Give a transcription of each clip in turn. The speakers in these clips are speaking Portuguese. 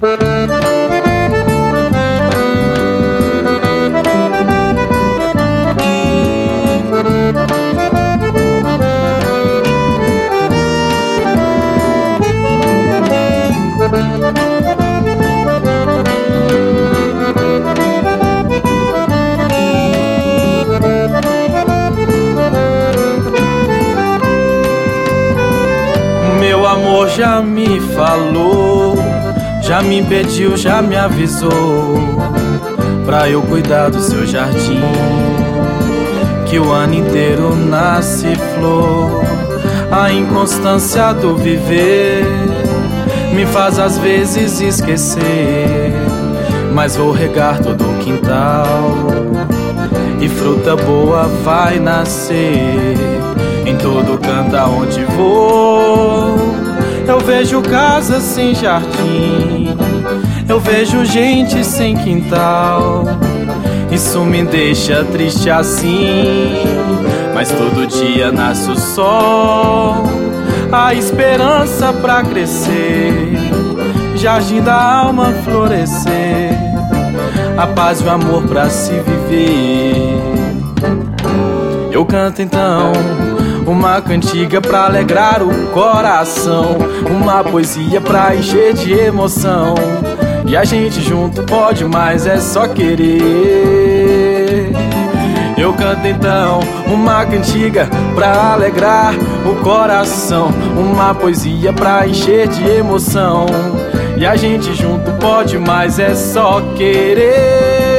Meu amor já me falou, já me pediu, já me avisou pra eu cuidar do seu jardim, que o ano inteiro nasce flor. A inconstância do viver me faz às vezes esquecer, mas vou regar todo o quintal e fruta boa vai nascer em todo canto aonde vou. Eu vejo casas sem jardim, eu vejo gente sem quintal. Isso me deixa triste assim, mas todo dia nasce o sol, a esperança pra crescer, jardim da alma florescer, a paz e o amor pra se viver. Eu canto então uma cantiga pra alegrar o coração, uma poesia pra encher de emoção, e a gente junto pode mais, é só querer. Eu canto então uma cantiga pra alegrar o coração, uma poesia pra encher de emoção, e a gente junto pode mais, é só querer.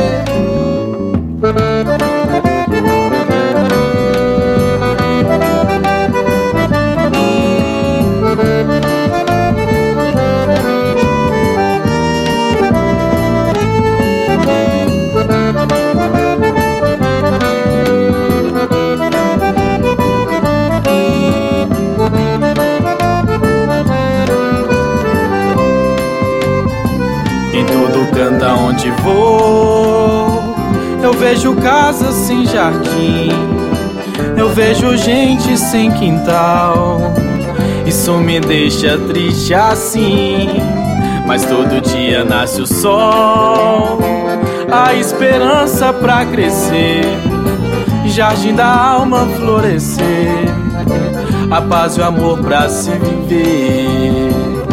Em todo canto aonde vou, eu vejo casas sem jardim, eu vejo gente sem quintal. Isso me deixa triste assim, mas todo dia nasce o sol, a esperança pra crescer, jardim da alma florescer, a paz e o amor pra se viver.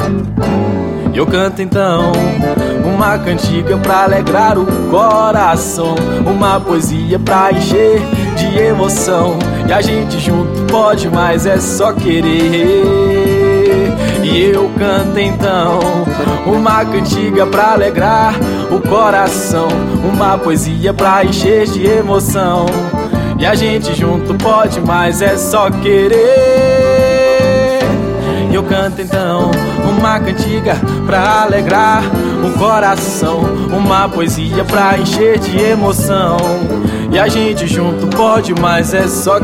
Eu canto então uma cantiga pra alegrar o coração, uma poesia pra encher de emoção, e a gente junto pode mais, é só querer. E eu canto então uma cantiga pra alegrar o coração, uma poesia pra encher de emoção, e a gente junto pode mais, é só querer. Eu canto então uma cantiga pra alegrar o coração, uma poesia pra encher de emoção, e a gente junto pode mais, é só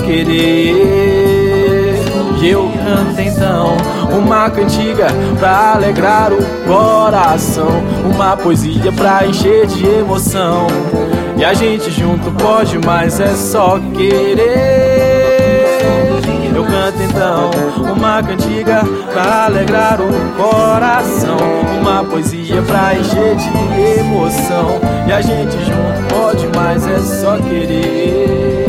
querer. E eu canto então uma cantiga pra alegrar o coração, uma poesia pra encher de emoção, e a gente junto pode mais, é só querer. Eu canto então uma cantiga pra alegrar o coração, uma poesia pra encher de emoção, e a gente junto pode mais, é só querer.